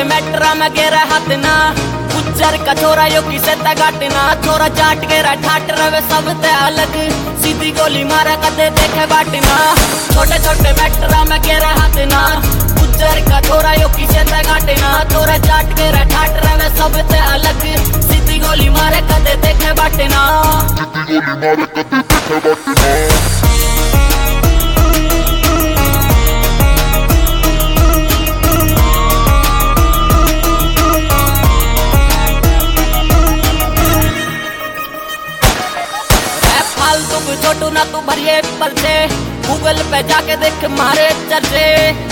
मेट्रा में गेरा हाथ ना गुज्जर का छोरा यो किसे तगाटना छोरा जाट गेरा ठाट रवे सब ते अलग सीधी गोली मारा कदे देखे बाटना छोटे छोटे मेट्रा में गेरा हाथ ना गुज्जर का छोरा यो किसे तगाटना छोरा जाट गेरा ठाट रवे सब ते अलग सीधी गोली मारे कदे देखे बाटना छोटू ना तू भरिए पल से गूगल पे जाके देख मारे चर्चे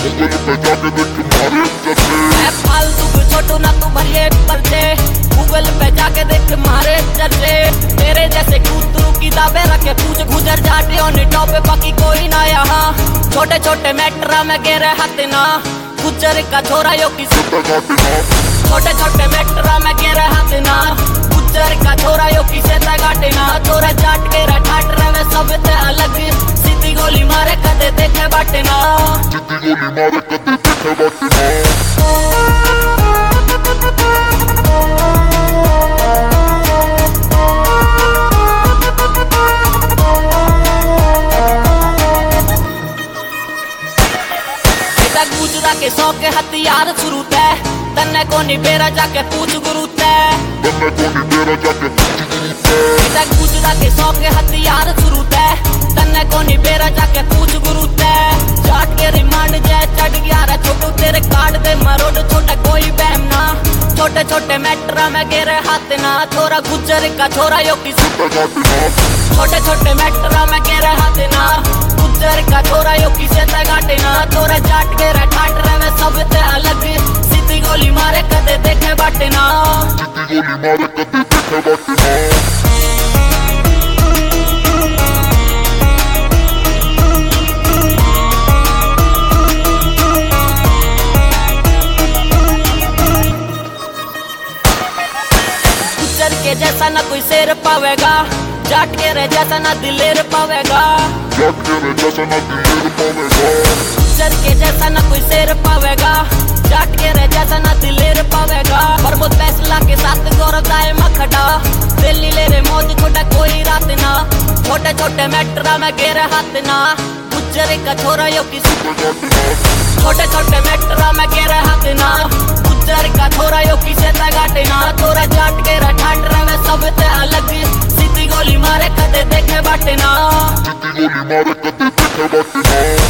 फालतू छोटू ना तू भरिए पल से गूगल पे जाके देख मारे चर्चे तेरे जैसे कूतरू की दाबे रखे पूछ गुजर जाटे और टॉप बाकी कोई ना यहाँ छोटे छोटे मेट्रा में गेरे हाथ ना गुजर का छोरा यो किसी छोटे छोटे मेट्रा में गेरे हाथ ना गुजर का छोरा यो किसे तगाटना छोरा जाट के ठाट रवे सब ते अलग सीधी गोली मारे कदे देखे बाटना गुजरा के सौ के हथियार शुरू थे तन्ने को नहीं बेरा जाके पूछ गुरु थे गुजरा के सौ के हथियार शुरू थे तन्ने को नहीं बेरा जाके पूछ गुरु थे जाट के रिमांड जय चढ़ गया रे छोटू तेरे काट दे मरोड़ छोटा कोई बहम ना छोटे छोटे मेट्रा में गेरे हाथ ना छोरा गुजर का छोरा यो किसी छोटे छोटे मेट्रा में गेरे हाथ ना गुजर का छोरा यो किसे तगाटना छोरा जाट के ठाट रवे सब ते अलग सीधी गोली मारे कदे देखे बाटना गुजर के जैसा ना कोई शेर पावेगा जाट के रे जैसा ना दिलेर पावेगा गुजर के जैसा ना कोई शेर पावेगा जाट के रे जैसा ना दिलेर पावेगा प्रमोद फैसला के साथ गौरव दाए मखटा दिल्ली ले रे मौज छोटा कोई रात ना छोटे छोटे मेट्रा में गेरे हाथ ना गुजर का छोरा यो किसी छोटे छोटे मेट्रा में गेरे हाथ ना गुजर का छोरा यो किसे तगाटना छोरा जाट के ठाट रवे सब ते अलग सीधी गोली मारे कदे देखे बाटना